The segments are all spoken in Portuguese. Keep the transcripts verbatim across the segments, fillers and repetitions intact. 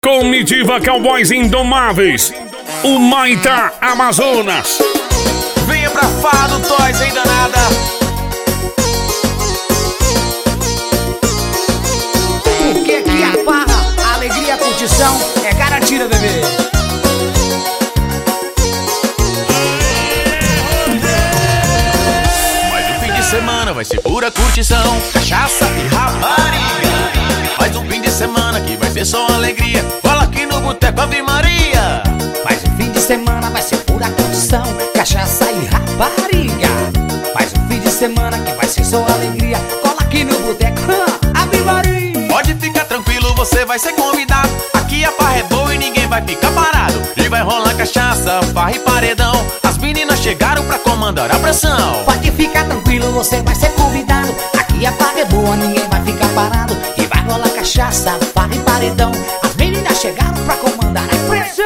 Comitiva Cowboys Indomáveis, o Maitá, Amazonas. Venha pra farra do Toys, hein, danada. Porque aqui a farra, a alegria, a curtição é garantida, bebê. Mas o fim de semana vai ser pura curtição, cachaça e rapariga. Mais um fim de semana que vai ser só alegria. Cola aqui no Boteco Ave Maria. Mais um fim de semana vai ser pura curtição, cachaça e rapariga. Mais um fim de semana que vai ser só alegria. Cola aqui no Boteco Ave Maria. Pode ficar tranquilo, você vai ser convidado. Aqui a farra é boa e ninguém vai ficar parado. E vai rolar cachaça, farra e paredão. As meninas chegaram pra comandar a pressão. Pode ficar tranquilo, você vai ser convidado. Aqui a farra é boa, ninguém vai ficar parado. E vai rolar cachaça, farra e paredão. As meninas chegaram pra comandar a pressão.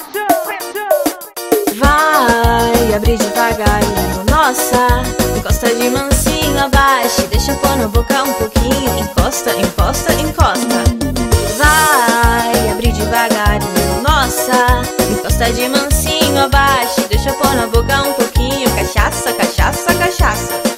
Vai abrir devagarinho, nossa. Encosta de mansinho abaixo, deixa pôr na boca um pouquinho. Encosta, encosta, encosta. Vai abrir devagarinho, nossa. Encosta de mansinho abaixo, deixa pôr na boca um pouquinho. Cachaça, cachaça, cachaça.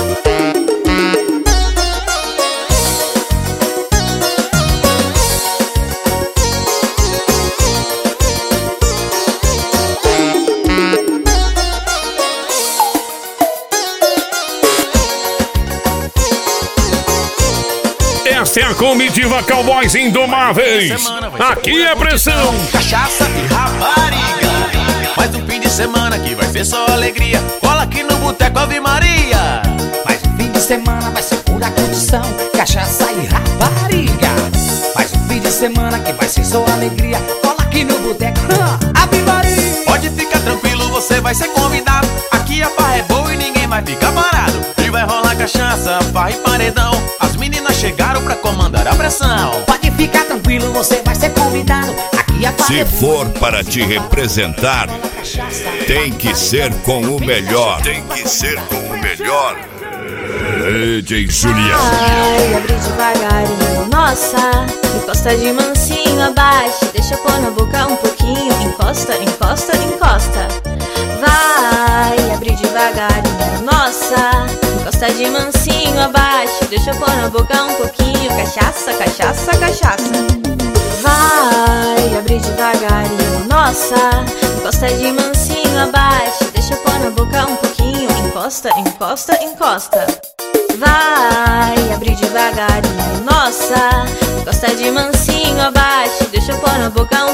Esta é a Comitiva Cowboys Indomáveis. Aqui é pressão. Cachaça e rapariga. Mais um fim de semana que vai ser só alegria. Cola aqui no Boteco Ave Maria. Mais um fim de semana vai ser pura curtição, cachaça e rapariga. Mais um fim de semana que vai ser só alegria. Cola aqui no Boteco Ave Maria. Pode ficar tranquilo, você vai ser convidado. Aqui a farra é boa e ninguém vai ficar parado. E vai rolar cachaça, farra e paredão. As meninas chegaram pra comandar a pressão. Pode ficar tranquilo, você vai ser convidado. Aqui a farra Se é boa, for ninguém para vai te ficar representar, parado. tem que ser com o melhor. Tem que ser com o melhor. D J Julião. Vai abrir devagarinho, nossa. Encosta de mansinho abaixo, deixa pôr na boca um pouquinho. Encosta, encosta, encosta. Vai abrir devagarinho, nossa. Encosta de mansinho abaixo, deixa pôr na boca um pouquinho. Cachaça, cachaça, cachaça. Vai abrir devagarinho, nossa. Encosta de mansinho abaixo, deixa pôr na boca um pouquinho. Encosta, encosta, encosta. Vai abrir devagarinho, nossa. Encosta de mansinho abaixo, deixa pôr na boca um